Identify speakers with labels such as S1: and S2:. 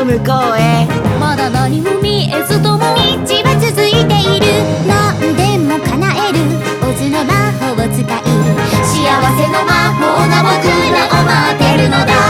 S1: 向こうへ。
S2: まだ何も見えずとも道
S3: は続いている。何でも叶えるオズの魔法を使い、
S2: 幸せの魔法が僕らを待ってるのだ。